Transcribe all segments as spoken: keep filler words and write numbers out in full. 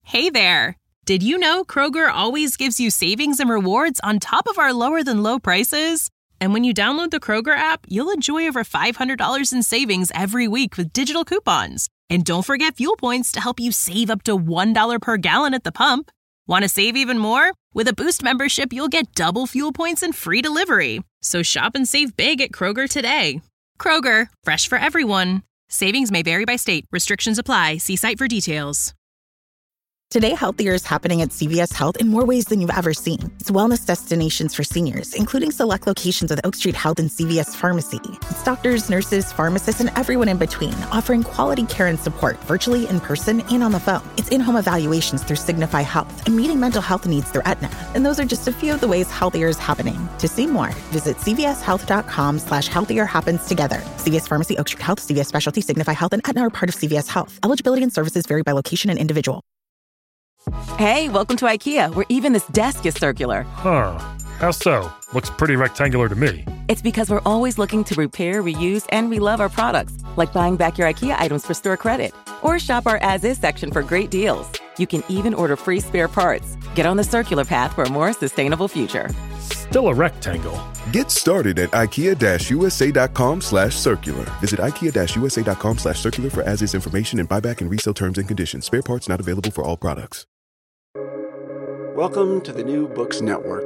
Hey there! Did you know Kroger always gives you savings and rewards on top of our lower-than-low prices? And when you download the Kroger app, you'll enjoy over five hundred dollars in savings every week with digital coupons. And don't forget fuel points to help you save up to one dollar per gallon at the pump. Want to save even more? With a Boost membership, you'll get double fuel points and free delivery. So shop and save big at Kroger today. Kroger, fresh for everyone. Savings may vary by state. Restrictions apply. See site for details. Today, healthier is happening at C V S Health in more ways than you've ever seen. It's wellness destinations for seniors, including select locations with Oak Street Health and C V S Pharmacy. It's doctors, nurses, pharmacists, and everyone in between, offering quality care and support virtually, in person, and on the phone. It's in-home evaluations through Signify Health and meeting mental health needs through Aetna. And those are just a few of the ways healthier is happening. To see more, visit cvshealth.com slash healthier happens together. C V S Pharmacy, Oak Street Health, C V S Specialty, Signify Health, and Aetna are part of C V S Health. Eligibility and services vary by location and individual. Hey, welcome to IKEA, where even this desk is circular. Huh. How so? Looks pretty rectangular to me. It's because we're always looking to repair, reuse, and relove our products, like buying back your IKEA items for store credit. Or shop our as-is section for great deals. You can even order free spare parts. Get on the circular path for a more sustainable future. Still a rectangle. Get started at ikea-usa.com slash circular. Visit ikea-usa.com slash circular for as-is information and buyback and resale terms and conditions. Spare parts not available for all products. Welcome to the New Books Network.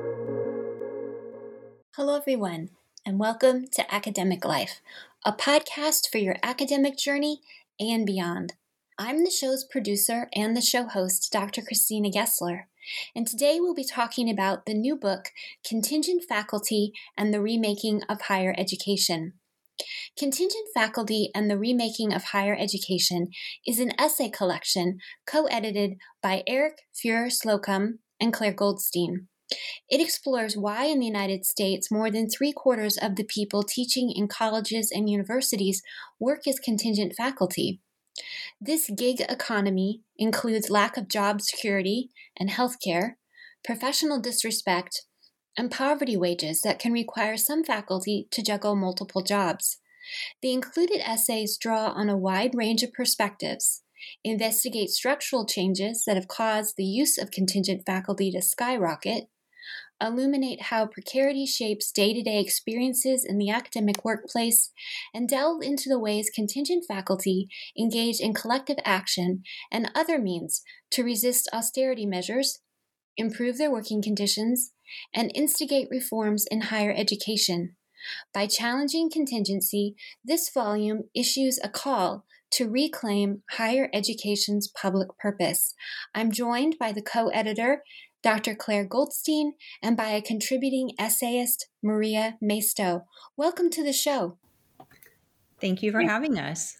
Hello, everyone, and welcome to Academic Life, a podcast for your academic journey and beyond. I'm the show's producer and the show host, Doctor Christina Gessler, and today we'll be talking about the new book, Contingent Faculty and the Remaking of Higher Education. Contingent Faculty and the Remaking of Higher Education is an essay collection co-edited by Eric Fuhrer-Slocum and Claire Goldstein. It explores why in the United States more than three quarters of the people teaching in colleges and universities work as contingent faculty. This gig economy includes lack of job security and health care, professional disrespect, and poverty wages that can require some faculty to juggle multiple jobs. The included essays draw on a wide range of perspectives, investigate structural changes that have caused the use of contingent faculty to skyrocket, illuminate how precarity shapes day-to-day experiences in the academic workplace, and delve into the ways contingent faculty engage in collective action and other means to resist austerity measures, improve their working conditions, and instigate reforms in higher education. By challenging contingency, this volume issues a call to reclaim higher education's public purpose. I'm joined by the co-editor, Doctor Claire Goldstein, and by a contributing essayist, Maria Maisto. Welcome to the show. Thank you for having us.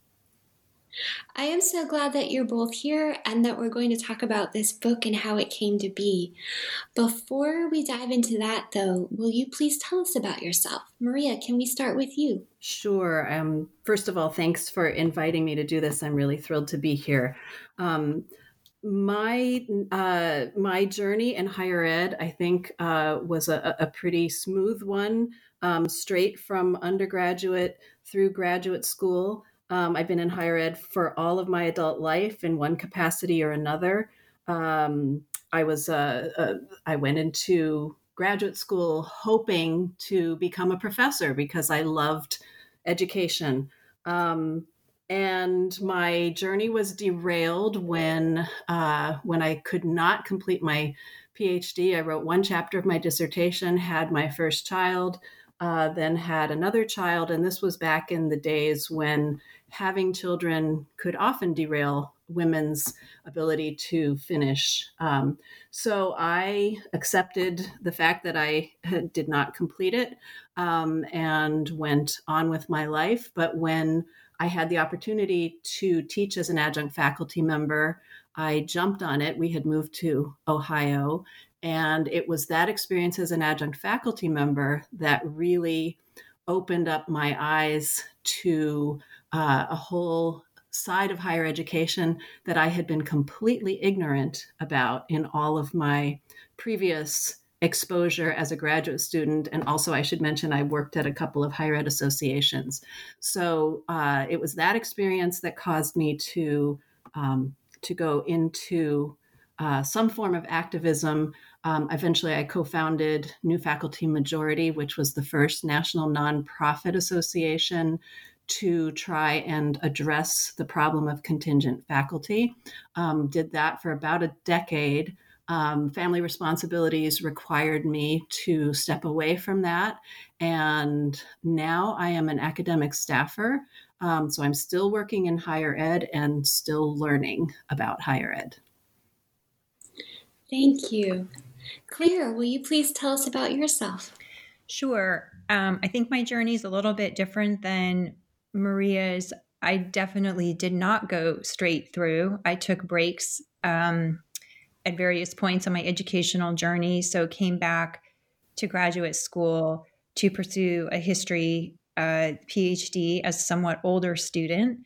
I am so glad that you're both here and that we're going to talk about this book and how it came to be. Before we dive into that, though, will you please tell us about yourself? Maria, can we start with you? Sure. Um, first of all, thanks for inviting me to do this. I'm really thrilled to be here. Um, my uh, my journey in higher ed, I think, uh, was a, a pretty smooth one, um, straight from undergraduate through graduate school. Um, I've been in higher ed for all of my adult life in one capacity or another. Um, I was uh, uh, I went into graduate school hoping to become a professor because I loved education. Um, and my journey was derailed when uh, when I could not complete my PhD. I wrote one chapter of my dissertation, had my first child, uh, then had another child. And this was back in the days when having children could often derail women's ability to finish. Um, so I accepted the fact that I had, did not complete it um, and went on with my life. But when I had the opportunity to teach as an adjunct faculty member, I jumped on it. We had moved to Ohio, and it was that experience as an adjunct faculty member that really opened up my eyes to uh, a whole side of higher education that I had been completely ignorant about in all of my previous exposure as a graduate student. And also, I should mention, I worked at a couple of higher ed associations. So uh, it was that experience that caused me to um, to go into uh, some form of activism. Um, eventually, I co-founded New Faculty Majority, which was the first national nonprofit association to try and address the problem of contingent faculty. Um, did that for about a decade. Um, family responsibilities required me to step away from that. And now I am an academic staffer. Um, so I'm still working in higher ed and still learning about higher ed. Thank you. Claire, will you please tell us about yourself? Sure. Um, I think my journey is a little bit different than Maria's. I definitely did not go straight through. I took breaks um, at various points on my educational journey. So came back to graduate school to pursue a history uh, PhD as a somewhat older student.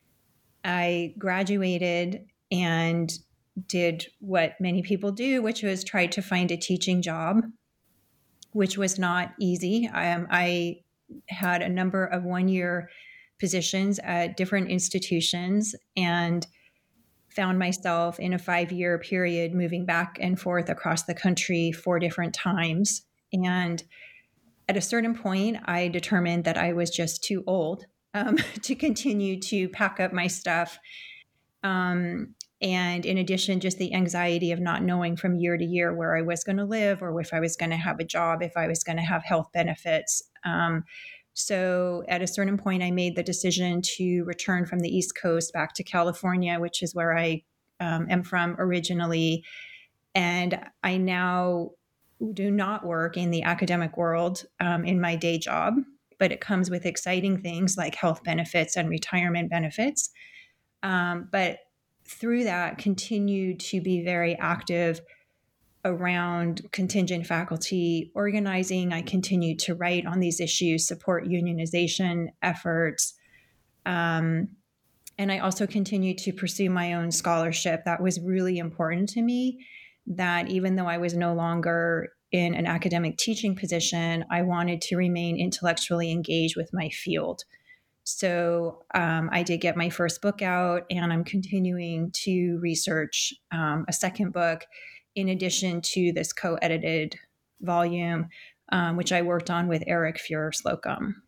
I graduated and did what many people do, which was try to find a teaching job, which was not easy. Um, I had a number of one-year positions at different institutions and found myself in a five-year period moving back and forth across the country four different times. And at a certain point, I determined that I was just too old um, to continue to pack up my stuff. Um, and in addition, just the anxiety of not knowing from year to year where I was going to live or if I was going to have a job, if I was going to have health benefits. Um, so at a certain point, I made the decision to return from the East Coast back to California, which is where I um, am from originally. And I now do not work in the academic world um, in my day job, but it comes with exciting things like health benefits and retirement benefits. Um, but through that, continued to be very active around contingent faculty organizing. I continued to write on these issues, support unionization efforts. Um, and I also continued to pursue my own scholarship. That was really important to me, that even though I was no longer in an academic teaching position, I wanted to remain intellectually engaged with my field. So um, I did get my first book out, and I'm continuing to research um, a second book in addition to this co-edited volume, um, which I worked on with Eric Fuhrer-Slocum.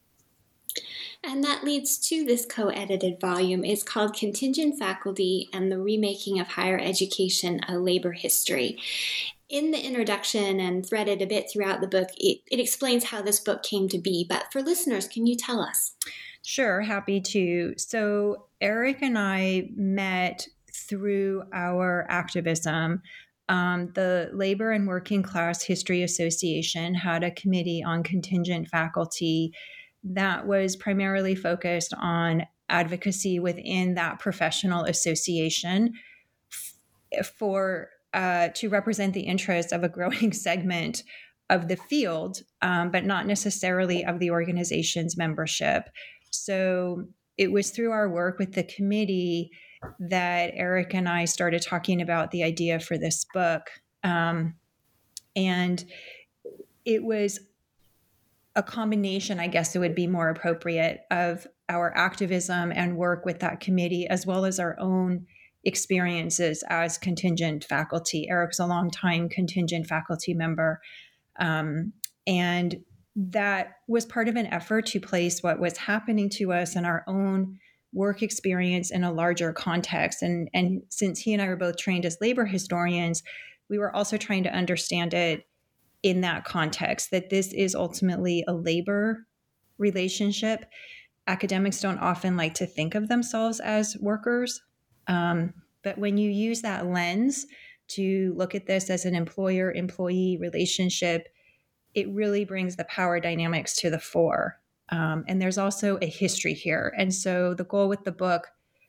And that leads to this co-edited volume. It's called Contingent Faculty and the Remaking of Higher Education, A Labor History. In the introduction and threaded a bit throughout the book, it, it explains how this book came to be. But for listeners, can you tell us? Sure, happy to. So Eric and I met through our activism. Um, the Labor and Working Class History Association had a committee on contingent faculty that was primarily focused on advocacy within that professional association f- for uh, to represent the interests of a growing segment of the field, um, but not necessarily of the organization's membership. So it was through our work with the committee that Eric and I started talking about the idea for this book. Um, and it was a combination, I guess it would be more appropriate, of our activism and work with that committee, as well as our own experiences as contingent faculty. Eric's a longtime contingent faculty member. Um, and that was part of an effort to place what was happening to us and our own work experience in a larger context. And, and since he and I were both trained as labor historians, we were also trying to understand it in that context, that this is ultimately a labor relationship. Academics don't often like to think of themselves as workers. Um, but when you use that lens to look at this as an employer-employee relationship, it really brings the power dynamics to the fore. Um, and there's also a history here. And so the goal with the book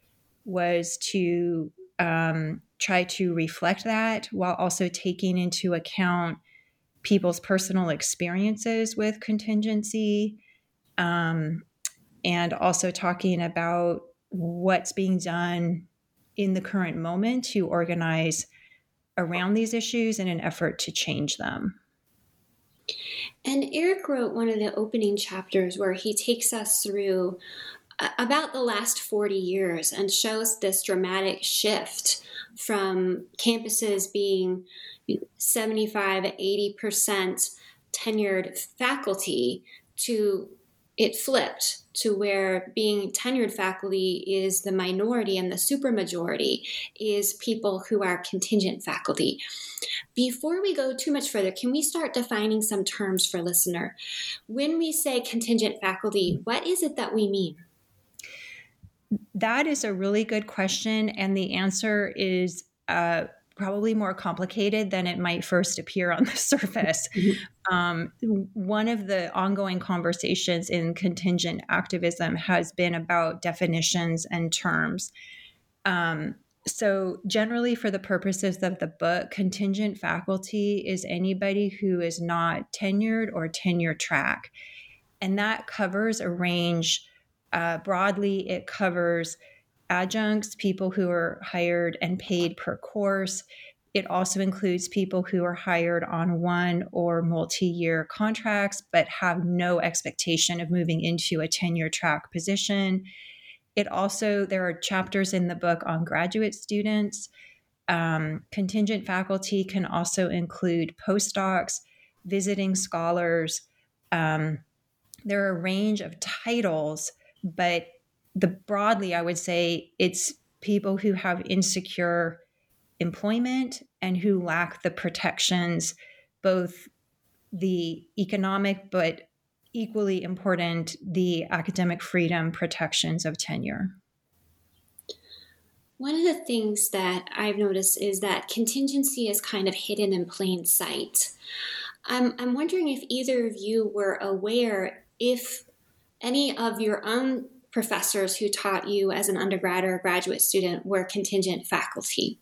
was to um, try to reflect that while also taking into account people's personal experiences with contingency, um, and also talking about what's being done in the current moment to organize around these issues in an effort to change them. And Eric wrote one of the opening chapters where he takes us through about the last forty years and shows this dramatic shift from campuses being seventy-five, eighty percent tenured faculty to it flipped to where being tenured faculty is the minority and the supermajority is people who are contingent faculty. Before we go too much further, can we start defining some terms for listener? When we say contingent faculty, what is it that we mean? That is a really good question. And the answer is uh, probably more complicated than it might first appear on the surface. Um, one of the ongoing conversations in contingent activism has been about definitions and terms. Um, so generally, for the purposes of the book, contingent faculty is anybody who is not tenured or tenure track. And that covers a range. Uh, broadly, it covers adjuncts, people who are hired and paid per course. It also includes people who are hired on one or multi-year contracts, but have no expectation of moving into a tenure track position. It also, there are chapters in the book on graduate students. Um, contingent faculty can also include postdocs, visiting scholars. Um, there are a range of titles, but the broadly, I would say it's people who have insecure employment and who lack the protections, both the economic, but equally important, the academic freedom protections of tenure. One of the things that I've noticed is that contingency is kind of hidden in plain sight. I'm, I'm wondering if either of you were aware if any of your own professors who taught you as an undergrad or a graduate student were contingent faculty.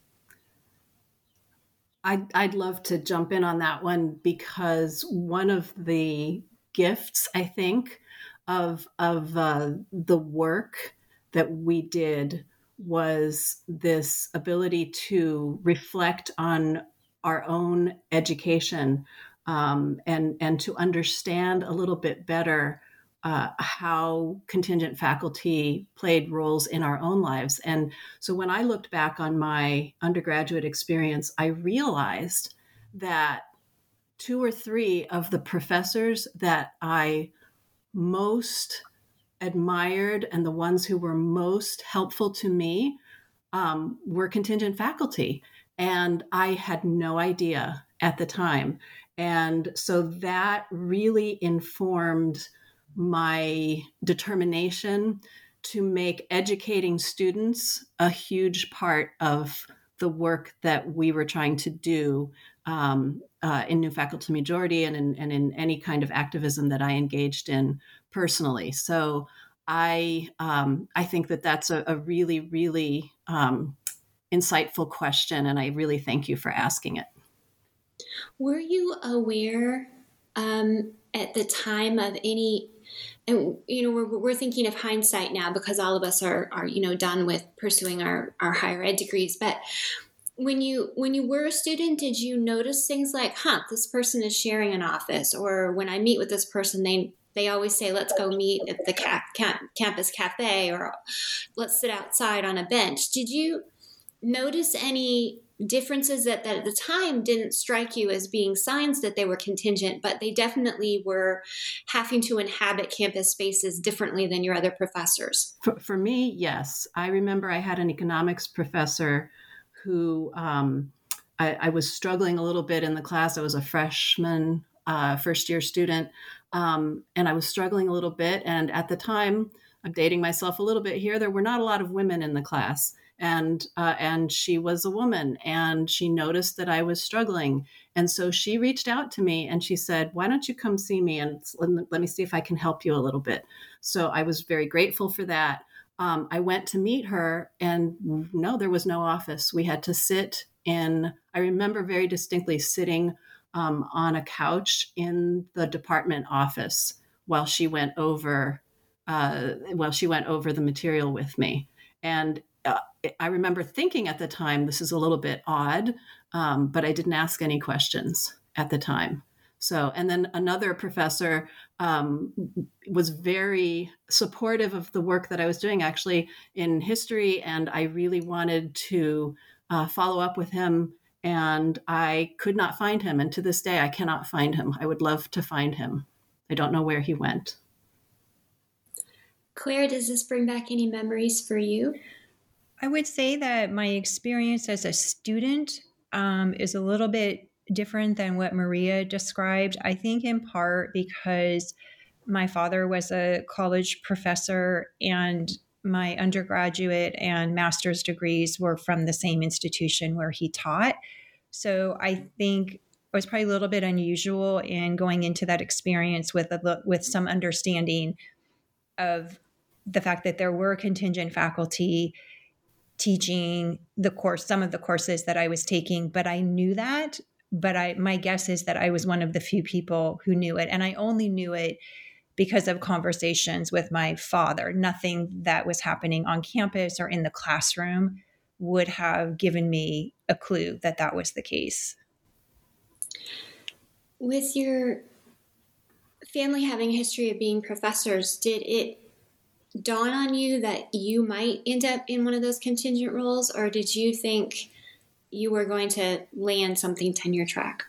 I'd, I'd love to jump in on that one, because one of the gifts, I think, of, of uh, the work that we did was this ability to reflect on our own education um, and, and to understand a little bit better Uh, how contingent faculty played roles in our own lives. And so when I looked back on my undergraduate experience, I realized that two or three of the professors that I most admired and the ones who were most helpful to me um, were contingent faculty. And I had no idea at the time. And so that really informed my determination to make educating students a huge part of the work that we were trying to do um, uh, in New Faculty Majority and in, and in any kind of activism that I engaged in personally. So I um, I think that that's a, a really, really um, insightful question, and I really thank you for asking it. Were you aware um, at the time of any? And, you know, we're, we're thinking of hindsight now because all of us are, are, you know, done with pursuing our, our higher ed degrees. But when you when you were a student, did you notice things like, huh, this person is sharing an office? Or when I meet with this person, they they always say, let's go meet at the cap, camp, campus cafe, or let's sit outside on a bench. Did you notice any differences that, that at the time didn't strike you as being signs that they were contingent, but they definitely were having to inhabit campus spaces differently than your other professors? For, for me, yes. I remember I had an economics professor who um, I, I was struggling a little bit in the class. I was a freshman, uh, first year student, um, and I was struggling a little bit. And at the time, I'm dating myself a little bit here, there were not a lot of women in the class. And uh, and she was a woman, and she noticed that I was struggling. And so she reached out to me and she said, why don't you come see me and let me see if I can help you a little bit. So I was very grateful for that. Um, I went to meet her, and no, there was no office. We had to sit in, I remember very distinctly sitting um, on a couch in the department office while she went over, uh, while she went over the material with me. And Uh, I remember thinking at the time, this is a little bit odd, um, but I didn't ask any questions at the time. So, and then another professor um, was very supportive of the work that I was doing, actually in history, and I really wanted to uh, follow up with him, and I could not find him. And to this day, I cannot find him. I would love to find him. I don't know where he went. Claire, does this bring back any memories for you? I would say that my experience as a student um, is a little bit different than what Maria described. I think in part because my father was a college professor and my undergraduate and master's degrees were from the same institution where he taught. So I think I was probably a little bit unusual in going into that experience with a, with some understanding of the fact that there were contingent faculty teaching the course, some of the courses that I was taking, but I knew that. But I, my guess is that I was one of the few people who knew it. And I only knew it because of conversations with my father. Nothing that was happening on campus or in the classroom would have given me a clue that that was the case. With your family having a history of being professors, did it dawn on you that you might end up in one of those contingent roles, or did you think you were going to land something tenure track?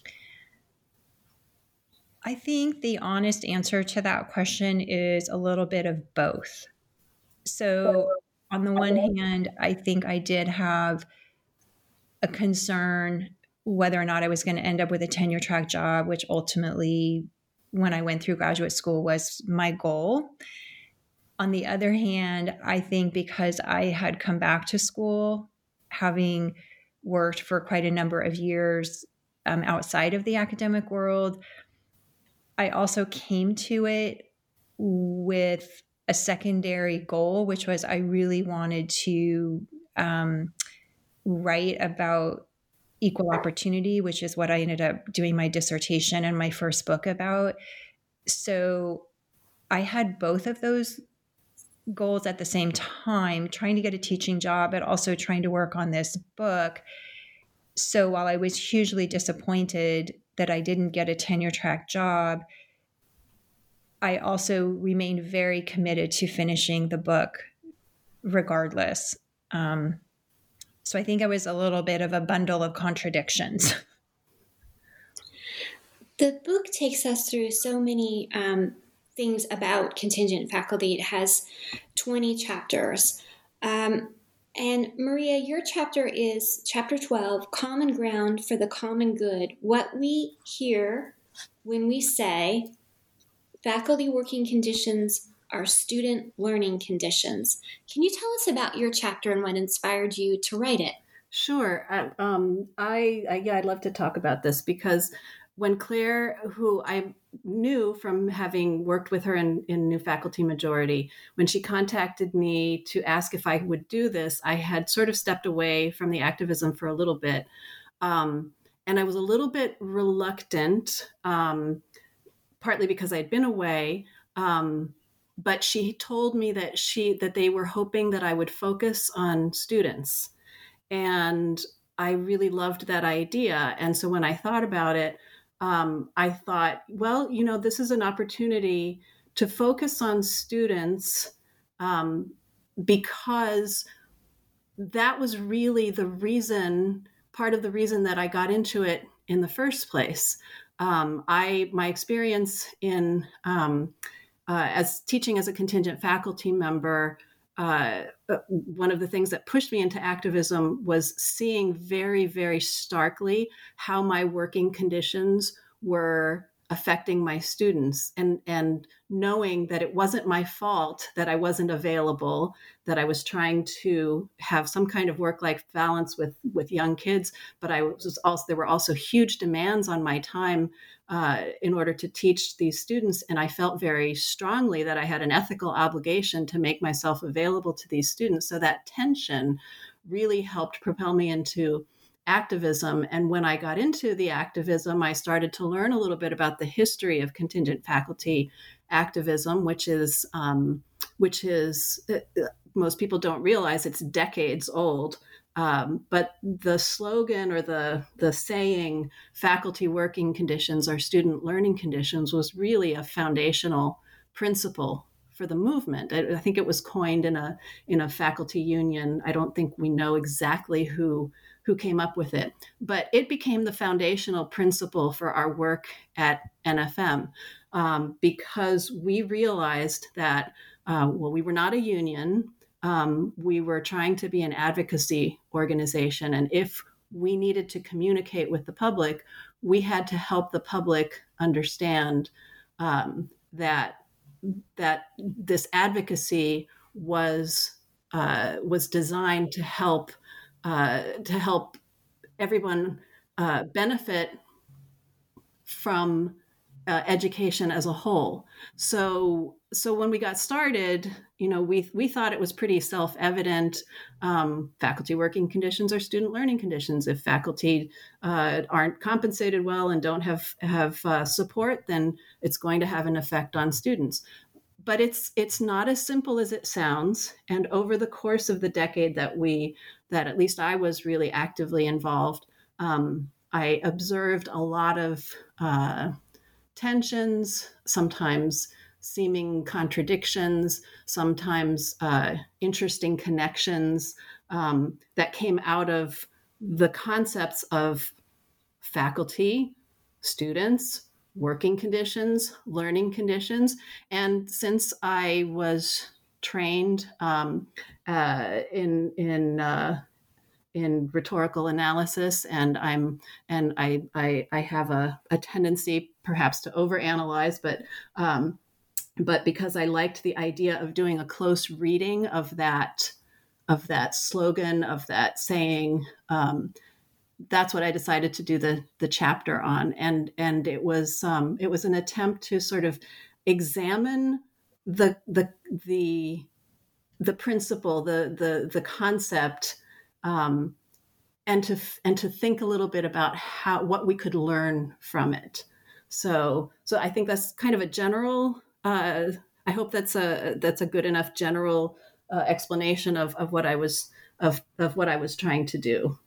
I think the honest answer to that question is a little bit of both. So on the one hand, I think I did have a concern whether or not I was going to end up with a tenure track job, which ultimately, when I went through graduate school, was my goal. On the other hand, I think because I had come back to school, having worked for quite a number of years um, outside of the academic world, I also came to it with a secondary goal, which was I really wanted to um, write about equal opportunity, which is what I ended up doing my dissertation and my first book about. So I had both of those goals at the same time, trying to get a teaching job, but also trying to work on this book. So while I was hugely disappointed that I didn't get a tenure track job, I also remained very committed to finishing the book regardless. Um, so I think I was a little bit of a bundle of contradictions. The book takes us through so many um, things about contingent faculty. It has twenty chapters. Um, and Maria, your chapter is chapter twelve, Common Ground for the Common Good. What we hear when we say faculty working conditions are student learning conditions. Can you tell us about your chapter and what inspired you to write it? Sure. I, um, I, I yeah, I'd love to talk about this because when Claire, who I knew from having worked with her in, in New Faculty Majority, when she contacted me to ask if I would do this, I had sort of stepped away from the activism for a little bit. Um, and I was a little bit reluctant, um, partly because I'd been away. Um, but she told me that she that they were hoping that I would focus on students. And I really loved that idea. And so when I thought about it, Um, I thought, well, you know, this is an opportunity to focus on students um, because that was really the reason, part of the reason that I got into it in the first place. Um, I, my experience in um, uh, as teaching as a contingent faculty member, uh, one of the things that pushed me into activism was seeing very, very starkly how my working conditions were affecting my students, and, and knowing that it wasn't my fault that I wasn't available, that I was trying to have some kind of work-life balance with, with young kids, but I was also, there were also huge demands on my time uh, in order to teach these students. And I felt very strongly that I had an ethical obligation to make myself available to these students. So that tension really helped propel me into activism. And when I got into the activism, I started to learn a little bit about the history of contingent faculty activism, which is, um, which is uh, most people don't realize it's decades old. Um, but the slogan or the, the saying, faculty working conditions are student learning conditions, was really a foundational principle for the movement. I, I think it was coined in a in a faculty union. I don't think we know exactly who who came up with it, but it became the foundational principle for our work at N F M, um, because we realized that, uh, well, we were not a union. Um, we were trying to be an advocacy organization. And if we needed to communicate with the public, we had to help the public understand um, that that this advocacy was uh, was designed to help uh, to help everyone uh, benefit from uh, education as a whole. So so when we got started, you know, we we thought it was pretty self-evident. Um, faculty working conditions are student learning conditions. If faculty uh, aren't compensated well and don't have have uh, support, then it's going to have an effect on students. But it's it's not as simple as it sounds. And over the course of the decade that we that at least I was really actively involved, um, I observed a lot of uh, tensions, sometimes seeming contradictions, sometimes uh, interesting connections um, that came out of the concepts of faculty, students, working conditions, learning conditions. And since I was trained um, uh, in in uh, in rhetorical analysis, and I'm and I I, I have a, a tendency perhaps to overanalyze, but um, but because I liked the idea of doing a close reading of that of that slogan, of that saying. Um, that's what I decided to do the the chapter on, and and it was um, it was an attempt to sort of examine the the the the principle, the the the concept, um, and to and to think a little bit about how what we could learn from it. So so I think that's kind of a general. Uh, I hope that's a that's a good enough general uh, explanation of of what I was of of what I was trying to do.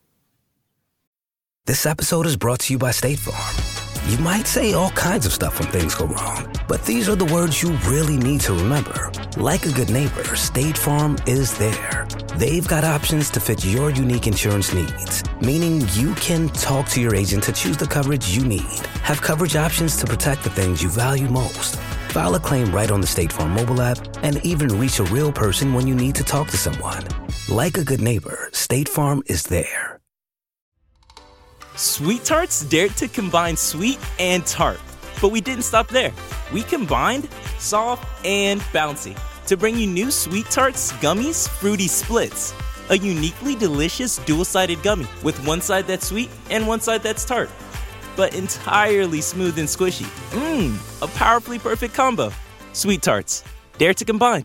This episode is brought to you by State Farm. You might say all kinds of stuff when things go wrong, but these are the words you really need to remember. Like a good neighbor, State Farm is there. They've got options to fit your unique insurance needs, meaning you can talk to your agent to choose the coverage you need. Have coverage options to protect the things you value most. File a claim right on the State Farm mobile app and even reach a real person when you need to talk to someone. Like a good neighbor, State Farm is there. Sweet Tarts dared to combine sweet and tart. But we didn't stop there. We combined soft and bouncy to bring you new Sweet Tarts Gummies Fruity Splits, a uniquely delicious dual-sided gummy with one side that's sweet and one side that's tart, but entirely smooth and squishy. Mmm, a powerfully perfect combo. Sweet Tarts, dare to combine.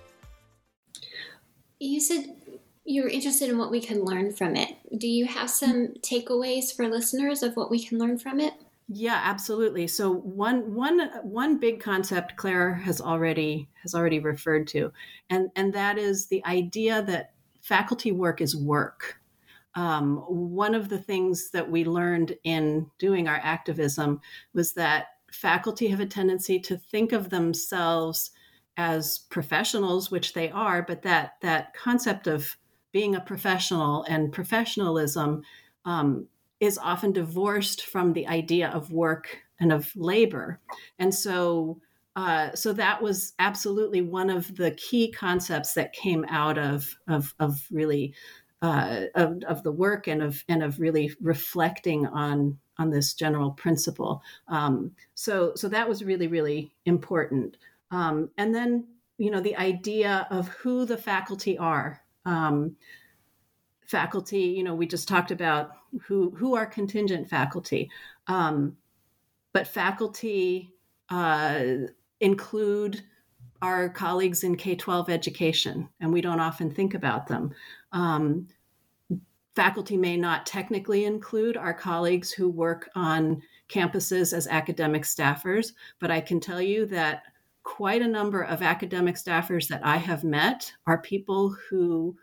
You said you were interested in what we can learn from it. Do you have some takeaways for listeners of what we can learn from it? Yeah, absolutely. So one one one big concept Claire has already has already referred to, and and that is the idea that faculty work is work. Um, one of the things that we learned in doing our activism was that faculty have a tendency to think of themselves as professionals, which they are, but that that concept of being a professional and professionalism um, is often divorced from the idea of work and of labor. And so, uh, so that was absolutely one of the key concepts that came out of, of, of really uh, of, of the work and of and of really reflecting on on this general principle. Um, so, so that was really, really important. Um, and then, you know, the idea of who the faculty are. Um, faculty, you know, we just talked about who who are contingent faculty, um, but faculty uh, include our colleagues in K twelve education, and we don't often think about them. Um, faculty may not technically include our colleagues who work on campuses as academic staffers, but I can tell you that quite a number of academic staffers that I have met are people who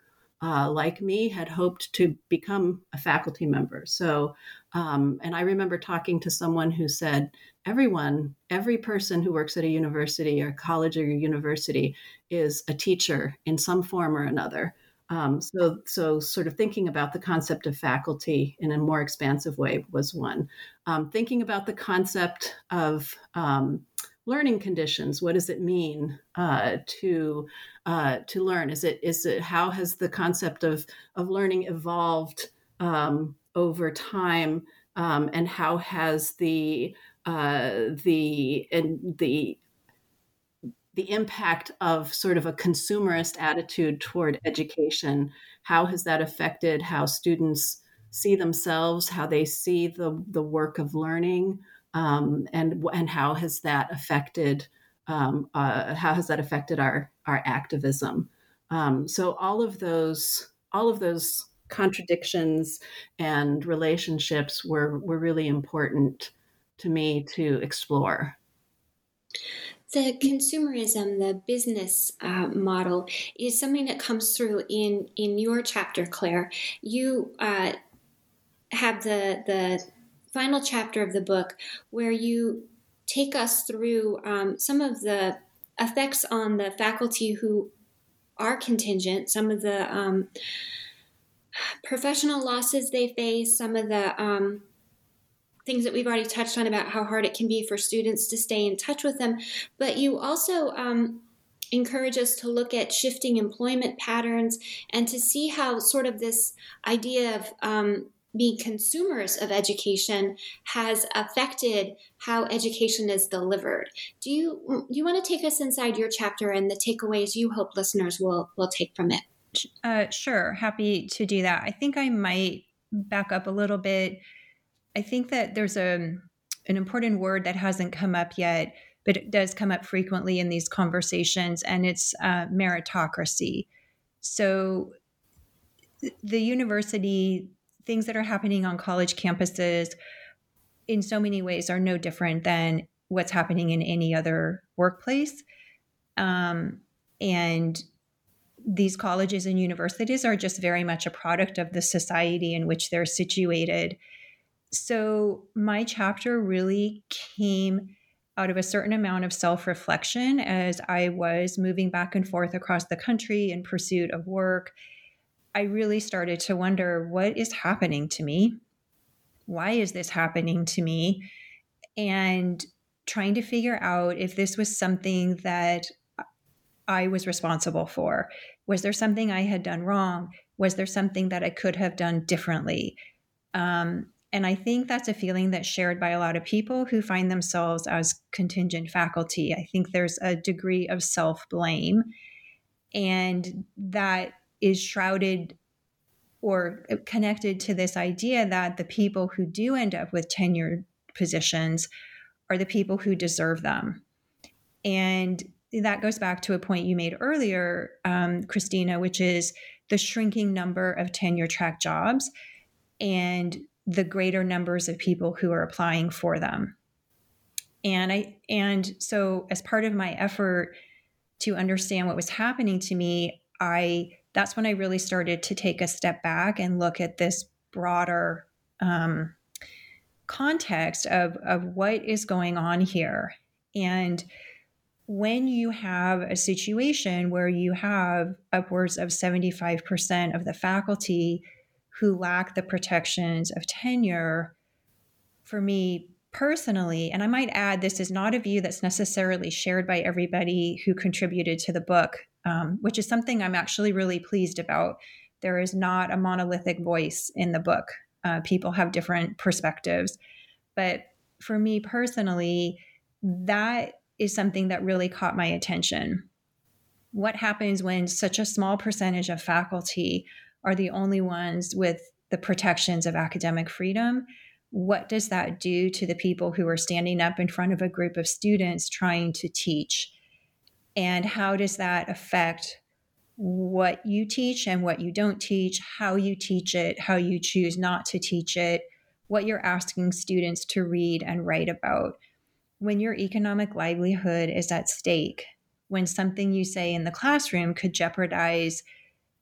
uh, like me, had hoped to become a faculty member. So, um, and I remember talking to someone who said, everyone, every person who works at a university or college or university is a teacher in some form or another. Um, so, so sort of thinking about the concept of faculty in a more expansive way was one. Um, thinking about the concept of um, learning conditions. What does it mean uh, to uh, to learn? Is it is it how has the concept of of learning evolved um, over time, um, and how has the uh, the and the the impact of sort of a consumerist attitude toward education, how has that affected how students see themselves, how they see the, the work of learning, um, and, and how has that affected um, uh, how has that affected our, our activism? Um, so all of those all of those contradictions and relationships were, were really important to me to explore. The consumerism, the business uh, model, is something that comes through in, in your chapter, Claire. You uh, have the the final chapter of the book where you take us through um, some of the effects on the faculty who are contingent, some of the um, professional losses they face, some of the um, things that we've already touched on about how hard it can be for students to stay in touch with them. But you also um, encourage us to look at shifting employment patterns and to see how sort of this idea of um, being consumers of education has affected how education is delivered. Do you do you want to take us inside your chapter and the takeaways you hope listeners will will take from it? Uh, sure, happy to do that. I think I might back up a little bit. I think that there's a an important word that hasn't come up yet, but it does come up frequently in these conversations, and it's uh, meritocracy. So the university, things that are happening on college campuses in so many ways are no different than what's happening in any other workplace. Um, and these colleges and universities are just very much a product of the society in which they're situated. So my chapter really came out of a certain amount of self-reflection as I was moving back and forth across the country in pursuit of work. I really started to wonder, what is happening to me? Why is this happening to me? And trying to figure out if this was something that I was responsible for. Was there something I had done wrong? Was there something that I could have done differently? Um, And I think that's a feeling that's shared by a lot of people who find themselves as contingent faculty. I think there's a degree of self-blame, and that is shrouded or connected to this idea that the people who do end up with tenured positions are the people who deserve them. And that goes back to a point you made earlier, um, Christina, which is the shrinking number of tenure-track jobs and the greater numbers of people who are applying for them. And I and so as part of my effort to understand what was happening to me, I that's when I really started to take a step back and look at this broader um, context of, of what is going on here. And when you have a situation where you have upwards of seventy-five percent of the faculty who lack the protections of tenure, for me personally, and I might add, this is not a view that's necessarily shared by everybody who contributed to the book, um, which is something I'm actually really pleased about. There is not a monolithic voice in the book. Uh, people have different perspectives. But for me personally, that is something that really caught my attention. What happens when such a small percentage of faculty are the only ones with the protections of academic freedom? What does that do to the people who are standing up in front of a group of students trying to teach? And how does that affect what you teach and what you don't teach, how you teach it, how you choose not to teach it, what you're asking students to read and write about? When your economic livelihood is at stake, when something you say in the classroom could jeopardize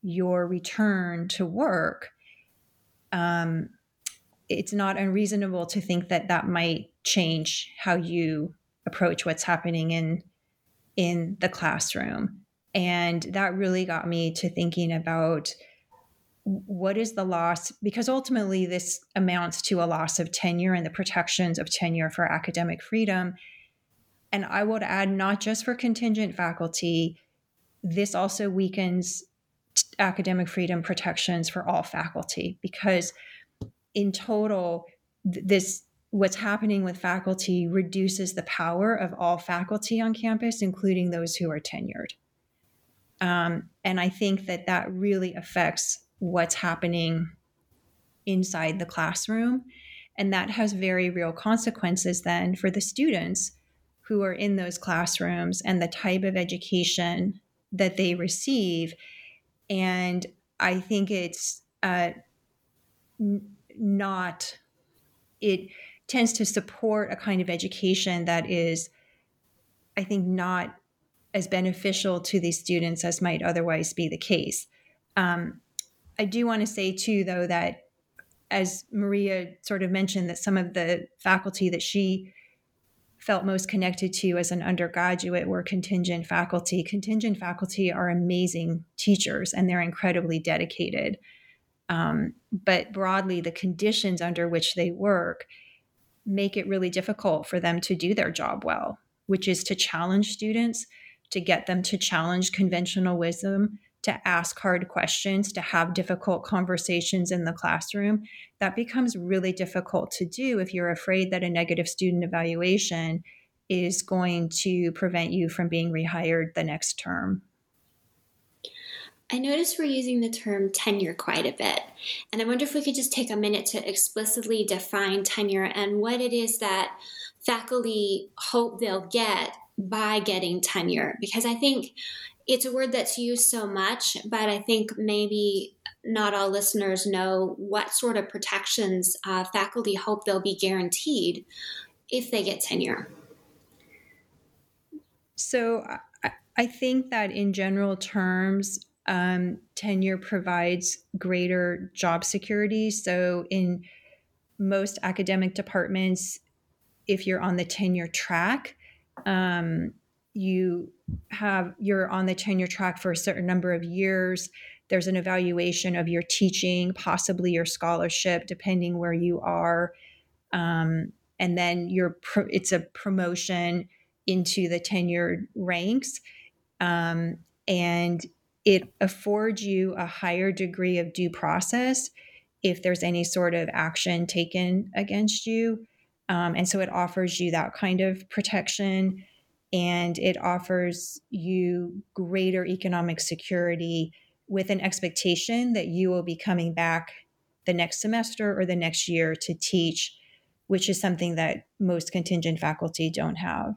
your return to work, um, it's not unreasonable to think that that might change how you approach what's happening in in the classroom. And that really got me to thinking about what is the loss, because ultimately this amounts to a loss of tenure and the protections of tenure for academic freedom. And I would add, not just for contingent faculty, this also weakens academic freedom protections for all faculty, because in total, this what's happening with faculty reduces the power of all faculty on campus, including those who are tenured. Um, and I think that that really affects what's happening inside the classroom. And that has very real consequences then for the students who are in those classrooms and the type of education that they receive. And I think it's uh, n- not, it tends to support a kind of education that is, I think, not as beneficial to these students as might otherwise be the case. Um, I do want to say too, though, that as Maria sort of mentioned, that some of the faculty that she felt most connected to as an undergraduate were contingent faculty. Contingent faculty are amazing teachers and they're incredibly dedicated. Um, but broadly, the conditions under which they work make it really difficult for them to do their job well, which is to challenge students, to get them to challenge conventional wisdom, to ask hard questions, to have difficult conversations in the classroom. That becomes really difficult to do if you're afraid that a negative student evaluation is going to prevent you from being rehired the next term. I notice we're using the term tenure quite a bit, and I wonder if we could just take a minute to explicitly define tenure and what it is that faculty hope they'll get by getting tenure, because I think it's a word that's used so much, but I think maybe not all listeners know what sort of protections uh, faculty hope they'll be guaranteed if they get tenure. So I, I think that in general terms, um, tenure provides greater job security. So in most academic departments, if you're on the tenure track, um, you have, you're on the tenure track for a certain number of years. There's an evaluation of your teaching, possibly your scholarship, depending where you are. Um, and then you're pro- it's a promotion into the tenured ranks. Um, and it affords you a higher degree of due process if there's any sort of action taken against you. Um, and so it offers you that kind of protection, and it offers you greater economic security with an expectation that you will be coming back the next semester or the next year to teach, which is something that most contingent faculty don't have.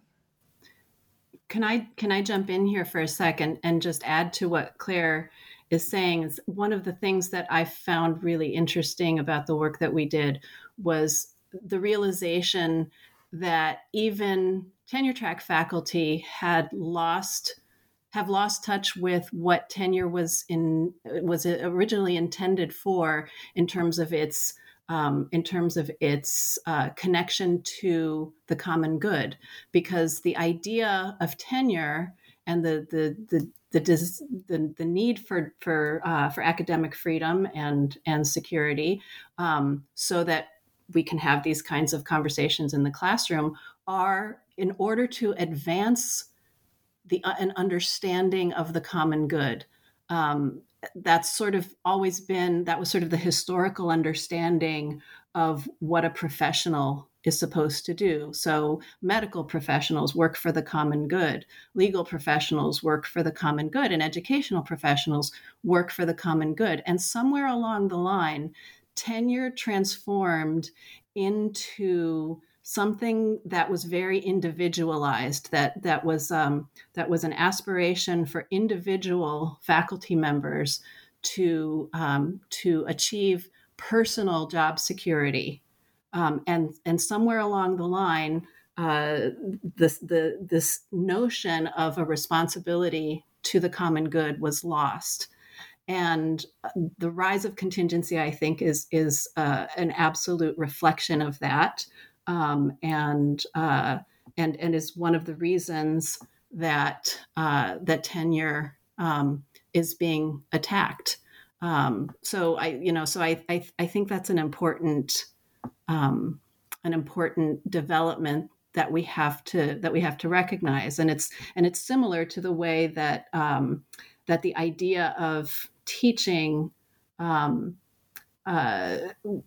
Can I can I jump in here for a second and just add to what Claire is saying? Is one of the things that I found really interesting about the work that we did was the realization that even tenure track faculty had lost have lost touch with what tenure was in was originally intended for in terms of its um, in terms of its uh, connection to the common good, because the idea of tenure and the the the the the, the need for for uh, for academic freedom and and security, um, so that we can have these kinds of conversations in the classroom, are in order to advance the uh, an understanding of the common good. Um, that's sort of always been, that was sort of the historical understanding of what a professional is supposed to do. So medical professionals work for the common good, legal professionals work for the common good, and educational professionals work for the common good. And somewhere along the line, tenure transformed into something that was very individualized, that that was um, that was an aspiration for individual faculty members to um, to achieve personal job security, um, and and somewhere along the line, uh, this the this notion of a responsibility to the common good was lost. and the rise of contingency, I think, is is uh, an absolute reflection of that, um, and uh, and and is one of the reasons that uh, that tenure um, is being attacked. Um, so I, you know, so I, I, I think that's an important, um, an important development that we have to that we have to recognize, and it's and it's similar to the way that um, that the idea of teaching, um, uh,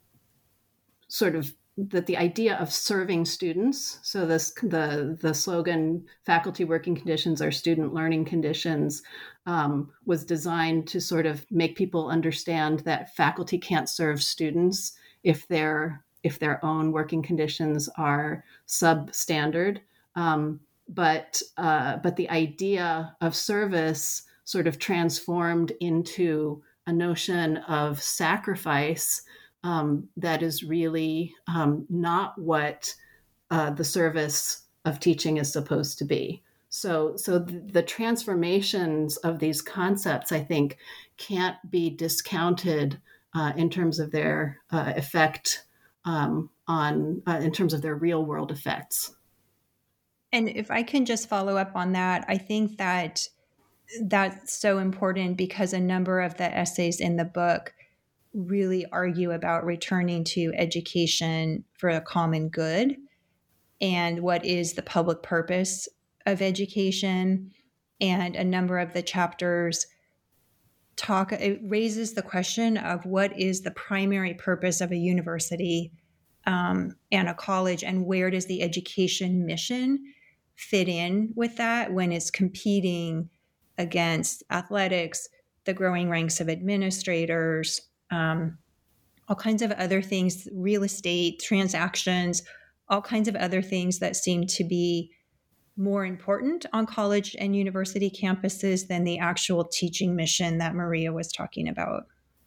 sort of that the idea of serving students. So this the the slogan "Faculty working conditions are student learning conditions" um, was designed to sort of make people understand that faculty can't serve students if their if their own working conditions are substandard. Um, but uh, but the idea of service sort of transformed into a notion of sacrifice um, that is really um, not what uh, the service of teaching is supposed to be. So, so the, the transformations of these concepts, I think, can't be discounted uh, in terms of their uh, effect um, on, uh, in terms of their real world effects. And if I can just follow up on that, I think that that's so important because a number of the essays in the book really argue about returning to education for a common good and what is the public purpose of education. And a number of the chapters talk, it raises the question of what is the primary purpose of a university um, and a college, and where does the education mission fit in with that when it's competing against athletics, the growing ranks of administrators, um, all kinds of other things, real estate, transactions, all kinds of other things that seem to be more important on college and university campuses than the actual teaching mission that Maria was talking about.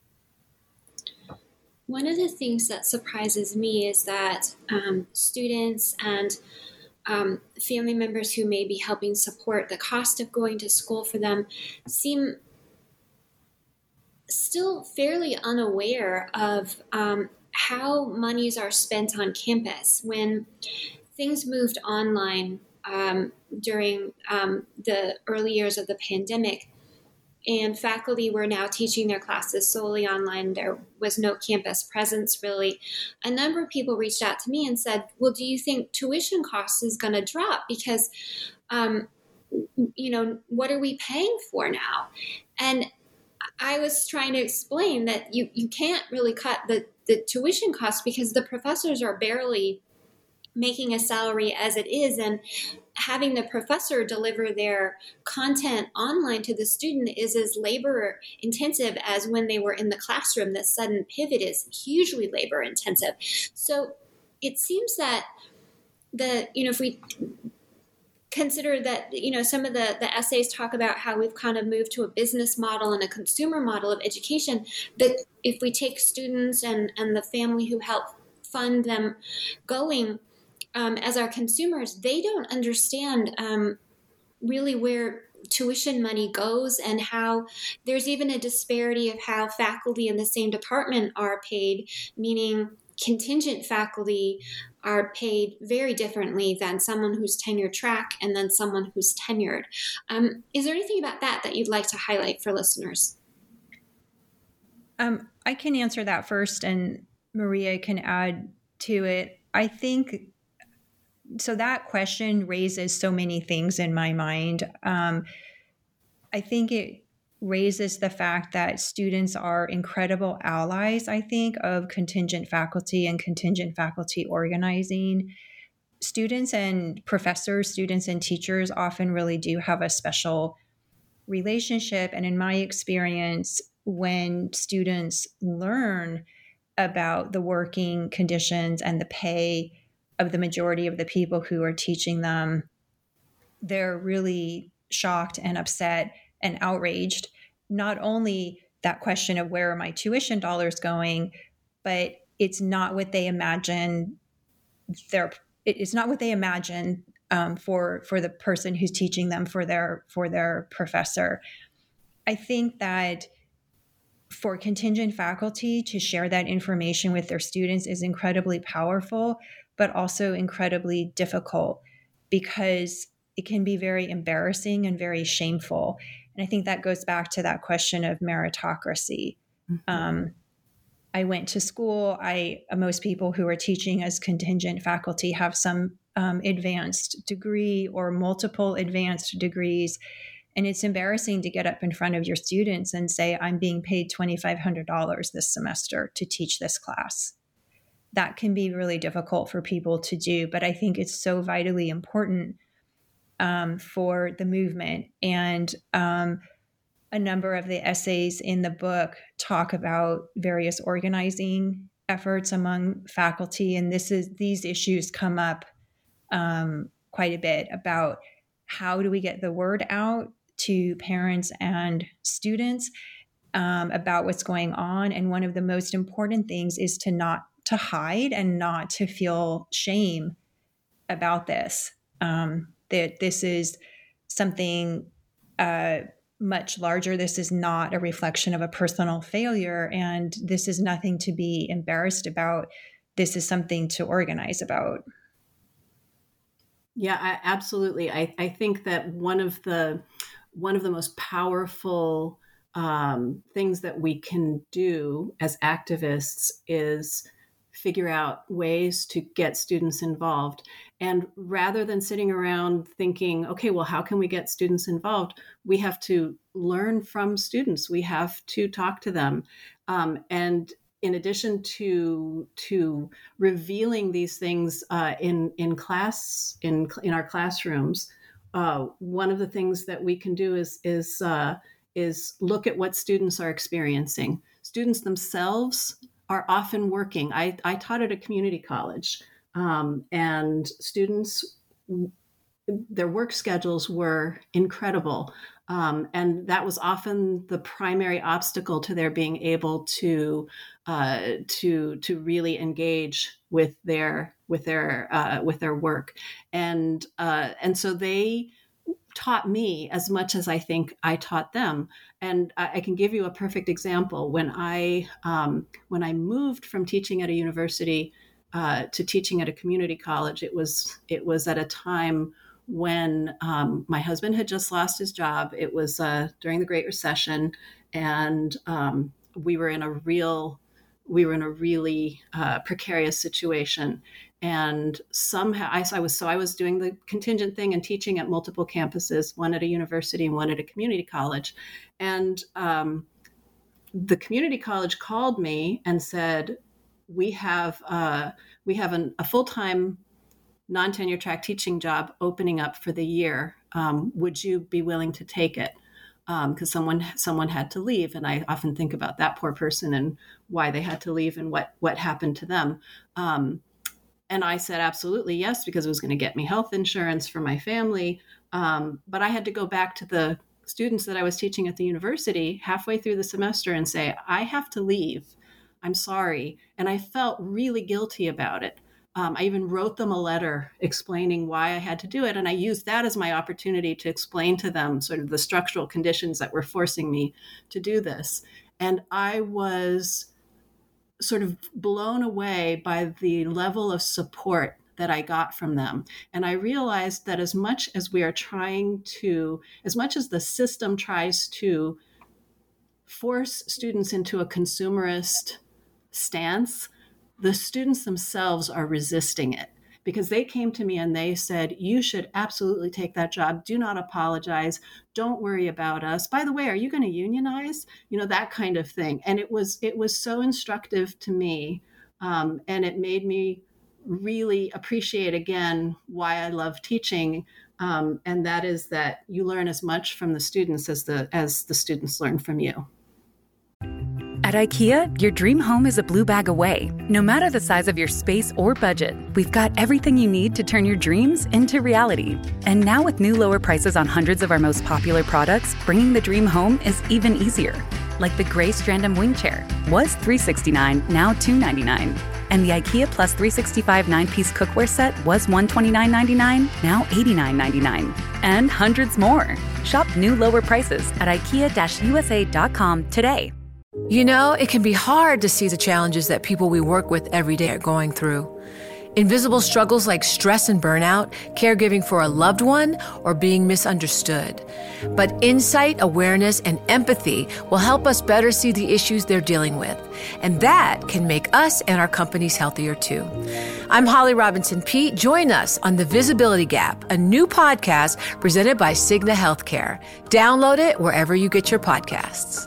One of the things that surprises me is that um, students and um, family members who may be helping support the cost of going to school for them seem still fairly unaware of um, how monies are spent on campus. When things moved online um, during um, the early years of the pandemic, and faculty were now teaching their classes solely online, there was no campus presence really, a number of people reached out to me and said, well, do you think tuition costs is going to drop? Because, um, you know, what are we paying for now? And I was trying to explain that you, you can't really cut the, the tuition costs because the professors are barely making a salary as it is, and having the professor deliver their content online to the student is as labor intensive as when they were in the classroom. This sudden pivot is hugely labor intensive. So it seems that the, you know, if we consider that, you know, some of the, the essays talk about how we've kind of moved to a business model and a consumer model of education, but if we take students and, and the family who help fund them going, Um, as our consumers, they don't understand um, really where tuition money goes and how there's even a disparity of how faculty in the same department are paid, meaning contingent faculty are paid very differently than someone who's tenure track and then someone who's tenured. Um, is there anything about that that you'd like to highlight for listeners? Um, I can answer that first, and Maria can add to it. I think so that question raises so many things in my mind. Um, I think it raises the fact that students are incredible allies, I think, of contingent faculty and contingent faculty organizing. Students and professors, students and teachers often really do have a special relationship. And in my experience, when students learn about the working conditions and the pay of the majority of the people who are teaching them, they're really shocked and upset and outraged. Not only that question of where are my tuition dollars going, but it's not what they imagine. Their it's not what they imagine um, for for the person who's teaching them, for their for their professor. I think that for contingent faculty to share that information with their students is incredibly powerful, but also incredibly difficult because it can be very embarrassing and very shameful. And I think that goes back to that question of meritocracy. Mm-hmm. Um, I went to school. I most people who are teaching as contingent faculty have some um, advanced degree or multiple advanced degrees. And it's embarrassing to get up in front of your students and say, I'm being paid twenty-five hundred dollars this semester to teach this class. That can be really difficult for people to do, but I think it's so vitally important um, for the movement. And um, a number of the essays in the book talk about various organizing efforts among faculty. And this is these issues come up um, quite a bit about how do we get the word out to parents and students um, about what's going on. And one of the most important things is to not to hide and not to feel shame about this, um, that this is something uh, much larger. This is not a reflection of a personal failure, and this is nothing to be embarrassed about. This is something to organize about. Yeah, I, absolutely. I, I think that one of the one of the most powerful um, things that we can do as activists is figure out ways to get students involved. And rather than sitting around thinking, okay, well, how can we get students involved? We have to learn from students. We have to talk to them. Um, and in addition to to revealing these things uh, in in class in in our classrooms, uh, one of the things that we can do is is uh, is look at what students are experiencing. Students themselves are often working. I, I taught at a community college, um, and students, their work schedules were incredible. Um, and that was often the primary obstacle to their being able to uh, to to really engage with their with their uh, with their work, and uh, and so they taught me as much as I think I taught them. And I, I can give you a perfect example. When I um, when I moved from teaching at a university uh, to teaching at a community college, it was it was at a time when um, my husband had just lost his job. It was uh, during the Great Recession, and um, we were in a real, we were in a really uh, precarious situation. And somehow, I, I was so I was doing the contingent thing and teaching at multiple campuses, one at a university and one at a community college. And um, the community college called me and said, "We have uh, we have an, a full-time non-tenure track teaching job opening up for the year. Um, would you be willing to take it?" Because um, someone someone had to leave, and I often think about that poor person and why they had to leave and what what happened to them. Um, and I said absolutely yes, because it was going to get me health insurance for my family. Um, but I had to go back to the students that I was teaching at the university halfway through the semester and say, "I have to leave. I'm sorry," and I felt really guilty about it. Um, I even wrote them a letter explaining why I had to do it. And I used that as my opportunity to explain to them sort of the structural conditions that were forcing me to do this. And I was sort of blown away by the level of support that I got from them. And I realized that as much as we are trying to, as much as the system tries to force students into a consumerist stance, the students themselves are resisting it, because they came to me and they said, "You should absolutely take that job. Do not apologize. Don't worry about us. By the way, are you going to unionize?" You know, that kind of thing. And it was it was so instructive to me. Um, and it made me really appreciate again why I love teaching. Um, and that is that you learn as much from the students as the as the students learn from you. At IKEA, your dream home is a blue bag away. No matter the size of your space or budget, we've got everything you need to turn your dreams into reality. And now with new lower prices on hundreds of our most popular products, bringing the dream home is even easier. Like the gray Strandom wing chair, was three hundred sixty-nine dollars, now two hundred ninety-nine dollars. And the IKEA Plus three sixty-five nine-piece cookware set was one hundred twenty-nine dollars and ninety-nine cents, now eighty-nine dollars and ninety-nine cents. And hundreds more. Shop new lower prices at ikea dash u s a dot com today. You know, it can be hard to see the challenges that people we work with every day are going through. Invisible struggles like stress and burnout, caregiving for a loved one, or being misunderstood. But insight, awareness, and empathy will help us better see the issues they're dealing with. And that can make us and our companies healthier too. I'm Holly Robinson Peete. Join us on The Visibility Gap, a new podcast presented by Cigna Healthcare. Download it wherever you get your podcasts.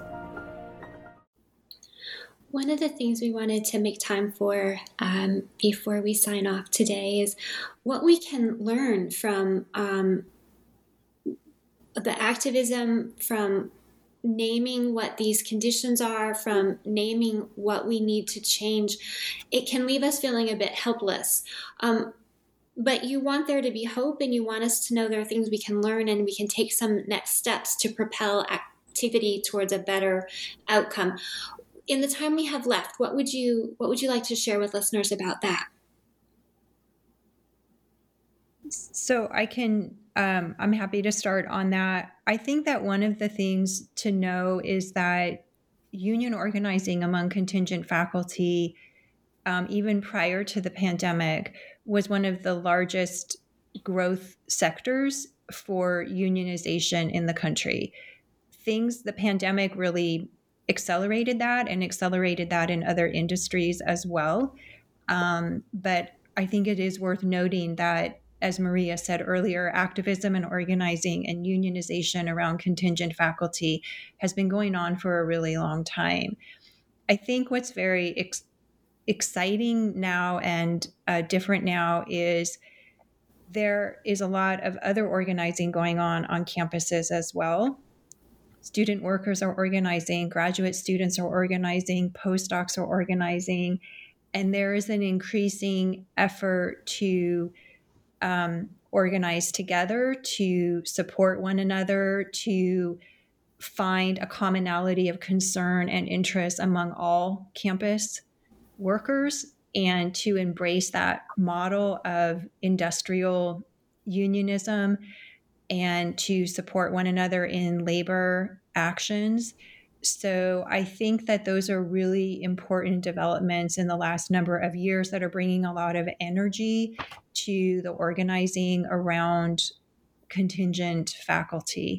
One of the things we wanted to make time for um, before we sign off today is what we can learn from um, the activism, from naming what these conditions are, from naming what we need to change. It can leave us feeling a bit helpless. Um, but you want there to be hope, and you want us to know there are things we can learn and we can take some next steps to propel activity towards a better outcome. In the time we have left, what would you what would you like to share with listeners about that? So I can, um, I'm happy to start on that. I think that one of the things to know is that union organizing among contingent faculty, um, even prior to the pandemic, was one of the largest growth sectors for unionization in the country. Things, the pandemic really accelerated that and accelerated that in other industries as well. Um, but I think it is worth noting that, as Maria said earlier, activism and organizing and unionization around contingent faculty has been going on for a really long time. I think what's very ex- exciting now and uh, different now is there is a lot of other organizing going on on campuses as well. Student workers are organizing, graduate students are organizing, postdocs are organizing, and there is an increasing effort to um, organize together, to support one another, to find a commonality of concern and interest among all campus workers, and to embrace that model of industrial unionism and to support one another in labor actions. So I think that those are really important developments in the last number of years that are bringing a lot of energy to the organizing around contingent faculty.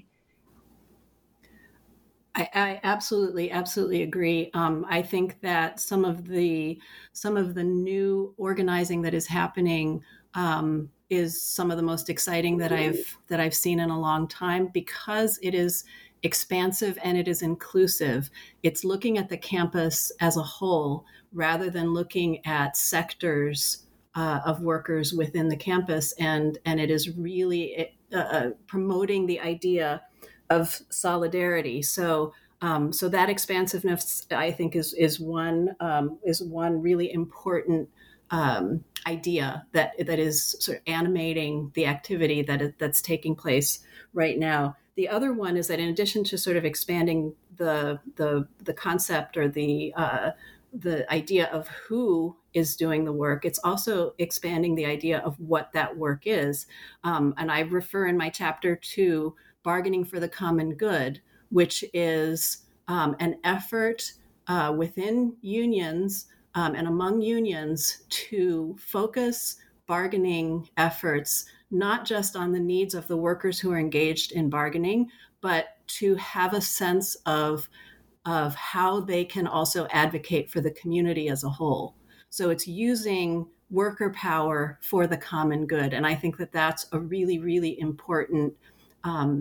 I, I absolutely, absolutely agree. Um, I think that some of the some of the new organizing that is happening um, is some of the most exciting that I've that I've seen in a long time, because it is expansive and it is inclusive. It's looking at the campus as a whole rather than looking at sectors uh, of workers within the campus, and and it is really uh, promoting the idea of solidarity. So um, so that expansiveness, I think, is is one um, is one really important um, idea that that is sort of animating the activity that is, that's taking place right now. The other one is that in addition to sort of expanding the the the concept or the uh, the idea of who is doing the work, it's also expanding the idea of what that work is. Um, and I refer in my chapter to bargaining for the common good, which is um, an effort uh, within unions um, and among unions to focus bargaining efforts not just on the needs of the workers who are engaged in bargaining, but to have a sense of, of how they can also advocate for the community as a whole. So it's using worker power for the common good. And I think that that's a really, really important um,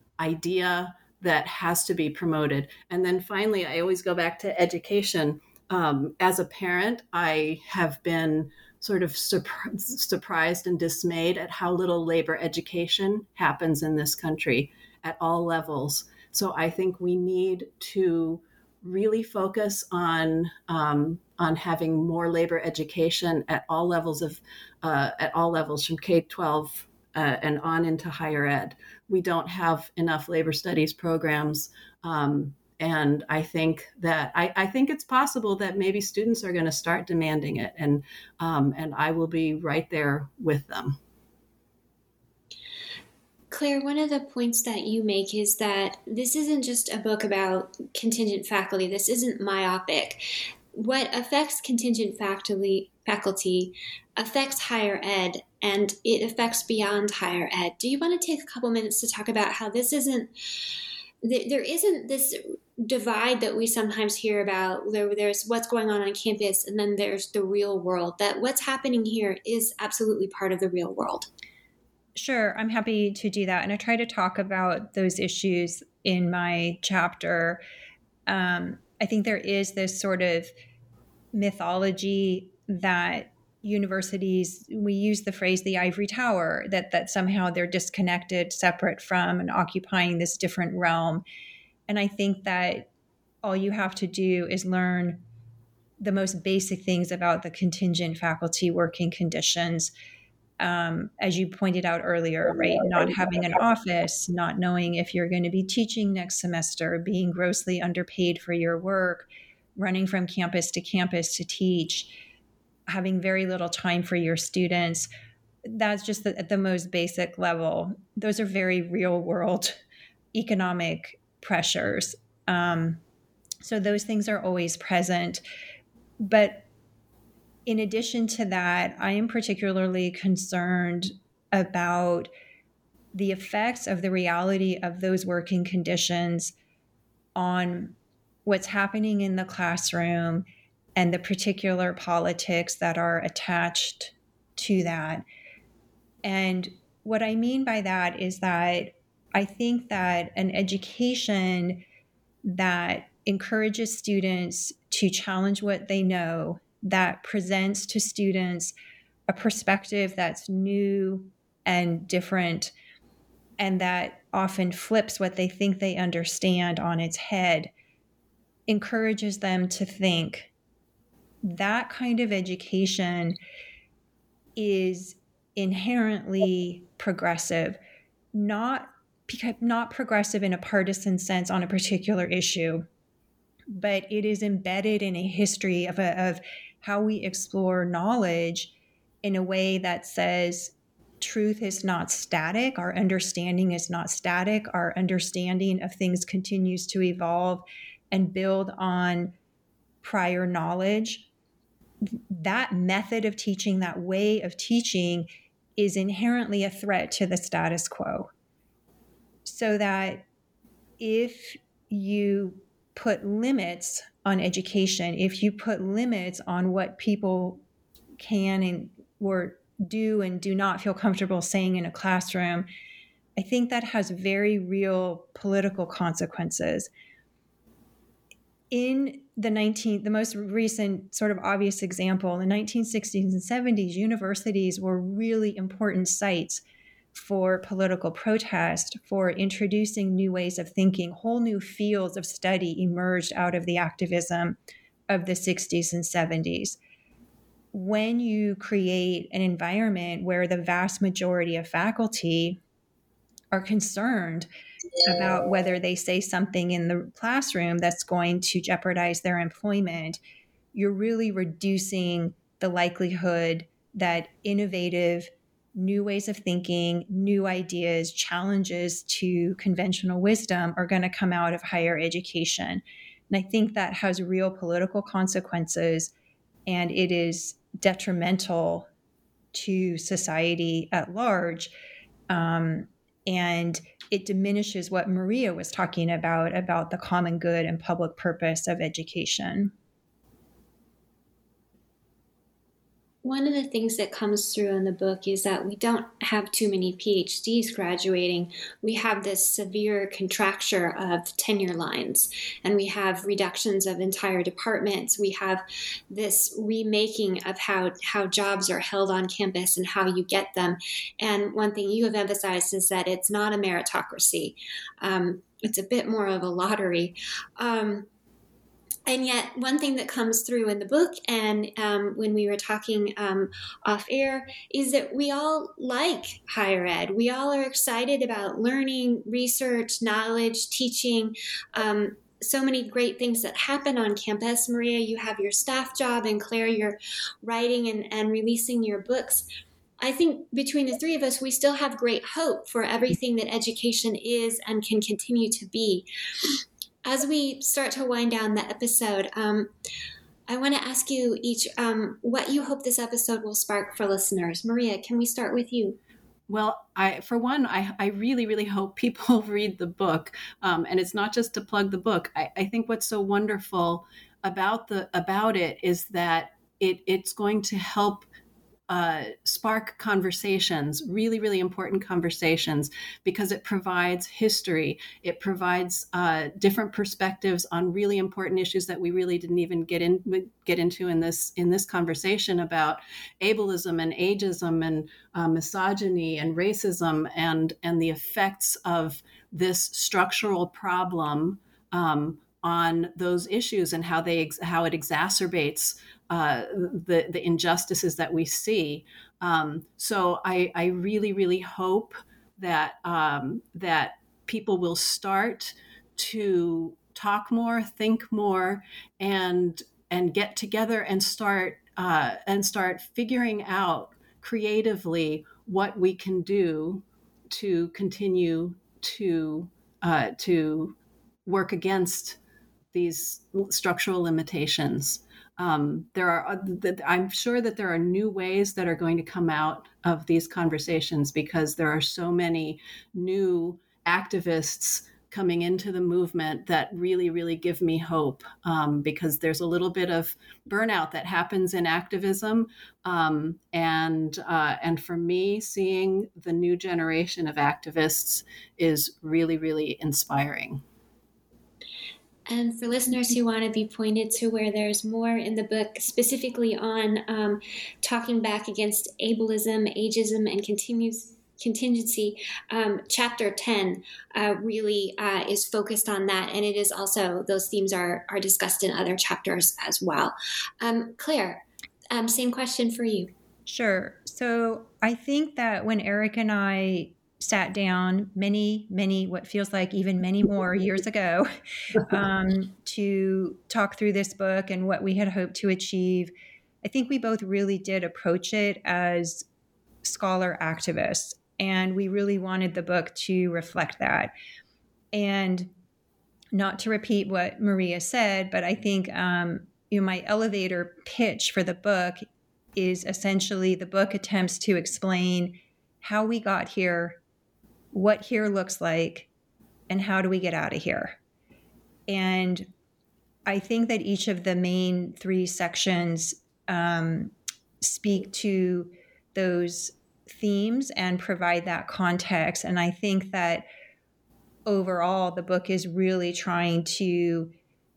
idea that has to be promoted. And then finally, I always go back to education. Um, as a parent, I have been sort of surp- surprised and dismayed at how little labor education happens in this country at all levels. So I think we need to really focus on um, on having more labor education at all levels of uh, at all levels from K twelve uh, and on into higher ed. We don't have enough labor studies programs. Um, And I think that I, I think it's possible that maybe students are going to start demanding it, and um, and I will be right there with them. Claire, one of the points that you make is that this isn't just a book about contingent faculty. This isn't myopic. What affects contingent faculty, faculty affects higher ed, and it affects beyond higher ed. Do you want to take a couple minutes to talk about how this isn't, there isn't this divide that we sometimes hear about, there, there's what's going on on campus, and then there's the real world, that what's happening here is absolutely part of the real world? Sure, I'm happy to do that. And I try to talk about those issues in my chapter. Um, I think there is this sort of mythology that universities, we use the phrase the ivory tower, that that somehow they're disconnected, separate from, and occupying this different realm. And I think that all you have to do is learn the most basic things about the contingent faculty working conditions. Um, as you pointed out earlier, right? Not having an office, not knowing if you're going to be teaching next semester, being grossly underpaid for your work, running from campus to campus to teach, having very little time for your students. That's just the, at the most basic level. Those are very real world economic pressures. Um, so those things are always present. But in addition to that, I am particularly concerned about the effects of the reality of those working conditions on what's happening in the classroom and the particular politics that are attached to that. And what I mean by that is that I think that an education that encourages students to challenge what they know, that presents to students a perspective that's new and different, and that often flips what they think they understand on its head, encourages them to think. That kind of education is inherently progressive, not, not progressive in a partisan sense on a particular issue, but it is embedded in a history of, a, of how we explore knowledge in a way that says truth is not static, our understanding is not static, our understanding of things continues to evolve and build on prior knowledge. That method of teaching, that way of teaching, is inherently a threat to the status quo. So that if you put limits on education, if you put limits on what people can and or do and do not feel comfortable saying in a classroom, I think that has very real political consequences. In the nineteenth, the most recent sort of obvious example, in the nineteen sixties and seventies, universities were really important sites for political protest, for introducing new ways of thinking. Whole new fields of study emerged out of the activism of the sixties and seventies. When you create an environment where the vast majority of faculty are concerned about whether they say something in the classroom that's going to jeopardize their employment, you're really reducing the likelihood that innovative new ways of thinking, new ideas, challenges to conventional wisdom are going to come out of higher education. And I think that has real political consequences, and it is detrimental to society at large. Um, and it diminishes what Maria was talking about, about the common good and public purpose of education. One of the things that comes through in the book is that we don't have too many PhDs graduating. We have this severe contracture of tenure lines, and we have reductions of entire departments. We have this remaking of how, how jobs are held on campus and how you get them. And one thing you have emphasized is that it's not a meritocracy. Um, it's a bit more of a lottery. Um, And yet one thing that comes through in the book and um, when we were talking um, off air is that we all like higher ed. We all are excited about learning, research, knowledge, teaching, um, so many great things that happen on campus. Maria, you have your staff job, and Claire, you're writing and, and releasing your books. I think between the three of us, we still have great hope for everything that education is and can continue to be. As we start to wind down the episode, um, I want to ask you each um, what you hope this episode will spark for listeners. Maria, can we start with you? Well, I, for one, I, I really, really hope people read the book. Um, and it's not just to plug the book. I, I think what's so wonderful about the about it is that it it's going to help uh, spark conversations, really, really important conversations, because it provides history. It provides uh, different perspectives on really important issues that we really didn't even get in get into in this in this conversation about ableism and ageism and uh, misogyny and racism and and the effects of this structural problem um, on those issues and how they how it exacerbates Uh, the the injustices that we see. Um, so I, I really, really hope that um, that people will start to talk more, think more, and and get together and start uh, and start figuring out creatively what we can do to continue to uh, to work against these structural limitations. Um, there are, I'm sure that there are new ways that are going to come out of these conversations because there are so many new activists coming into the movement that really, really give me hope um, because there's a little bit of burnout that happens in activism. Um, and, uh, and for me, seeing the new generation of activists is really, really inspiring. And for listeners who want to be pointed to where there's more in the book, specifically on um, talking back against ableism, ageism, and continues, contingency, um, chapter ten uh, really uh, is focused on that. And it is also, those themes are, are discussed in other chapters as well. Um, Claire, um, same question for you. Sure. So I think that when Eric and I sat down many, many, what feels like even many more years ago um, to talk through this book and what we had hoped to achieve, I think we both really did approach it as scholar activists. And we really wanted the book to reflect that. And not to repeat what Maria said, but I think um, you know, my elevator pitch for the book is essentially the book attempts to explain how we got here, what here looks like, and how do we get out of here. And I think that each of the main three sections um, speak to those themes and provide that context. And I think that overall, the book is really trying to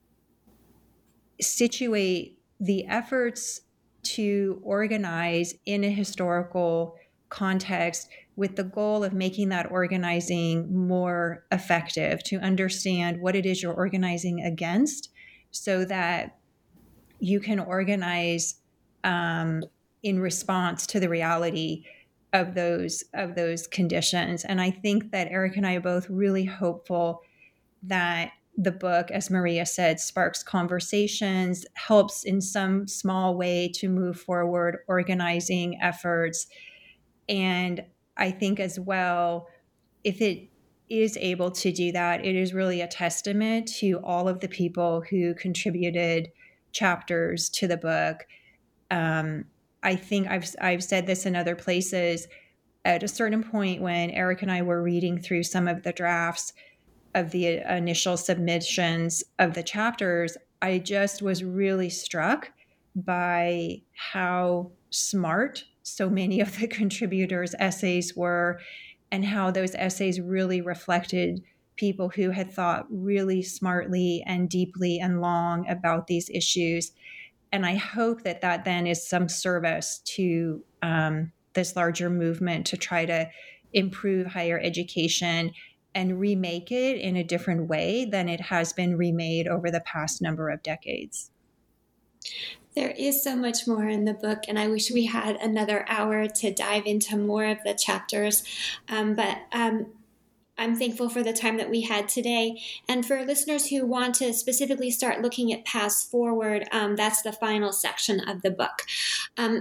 situate the efforts to organize in a historical context with the goal of making that organizing more effective, to understand what it is you're organizing against so that you can organize um, in response to the reality of those of those conditions. And I think that Eric and I are both really hopeful that the book, as Maria said, sparks conversations, helps in some small way to move forward organizing efforts. And I think as well, if it is able to do that, it is really a testament to all of the people who contributed chapters to the book. Um, I think I've I've said this in other places. At a certain point when Eric and I were reading through some of the drafts of the initial submissions of the chapters, I just was really struck by how smart so many of the contributors' essays were, and how those essays really reflected people who had thought really smartly and deeply and long about these issues. And I hope that that then is some service to um, this larger movement to try to improve higher education and remake it in a different way than it has been remade over the past number of decades. There is so much more in the book, and I wish we had another hour to dive into more of the chapters. Um, but um, I'm thankful for the time that we had today. And for listeners who want to specifically start looking at Paths Forward, um, that's the final section of the book. Um,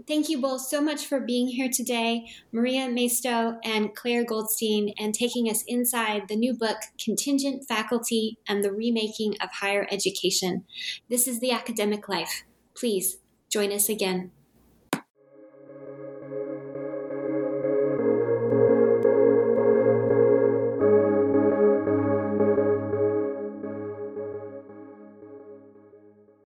Thank you both so much for being here today, Maria Maisto and Claire Goldstein, and taking us inside the new book, Contingent Faculty and the Remaking of Higher Education. This is The Academic Life. Please join us again.